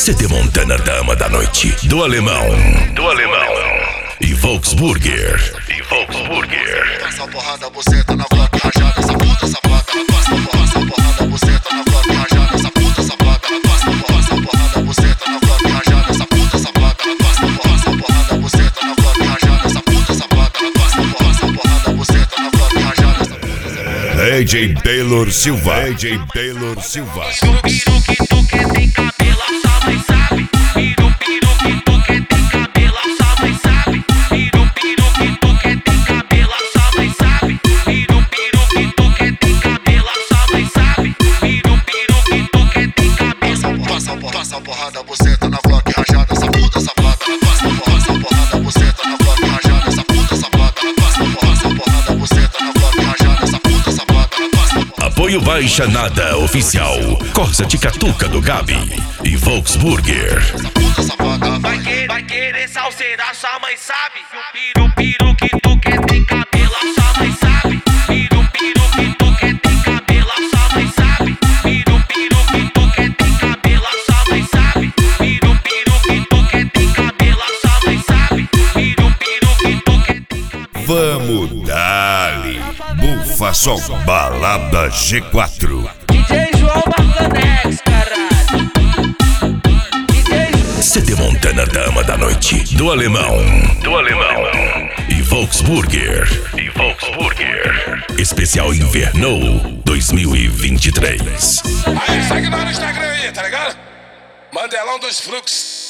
CD Montana Dama da Noite, do Alemão. E Volksburger. Passa porrada, buceta na Glock rajada, essa puta safada. Passa porrada, buceta na Glock rajada, essa puta safada. Passa porrada, buceta na Glock rajada, essa puta safada. Passa porrada, buceta na Glock rajada, essa puta safada. Passa porrada, buceta na Glock rajada, essa puta safada. DJ Taylor Silva. Piru que tu quer tem cabelo, sua mãe sabe. Piru que tu quer tem cabelo, sua mãe sabe. Piru que tu quer tem cabelo, sua mãe sabe. Piru que tu quer tem cabelo, sua mãe sabe. Piru que tu quer tem cabelo. Passa porrada, buceta na Glock rajada, essa puta safada. Passa porrada, buceta na Glock rajada, essa puta safada. Passa porrada, buceta na Glock rajada, essa puta safada. Apoio Baixa Nada Oficial, Corsa de Catuca do Gabi e Volksburger. Vai querer salseirar, sua mãe sabe. Piru que tu quer tem cabelo, sua mãe sabe. Piru que tu quer tem cabelo, sua mãe sabe. Piru que tu quer tem cabelo, sua mãe sabe. Piru que tu quer tem cabelo, sua mãe sabe. Piru que tu quer tem cabelo. Vamos dali, bufa só balada G4. DJ João Marcanex, caralho. CD Montana Dama da Noite, do Alemão. E Volksburger. Especial Inverno 2023. Aí, segue lá no Instagram aí, tá ligado? Mandelão dos Fluxos.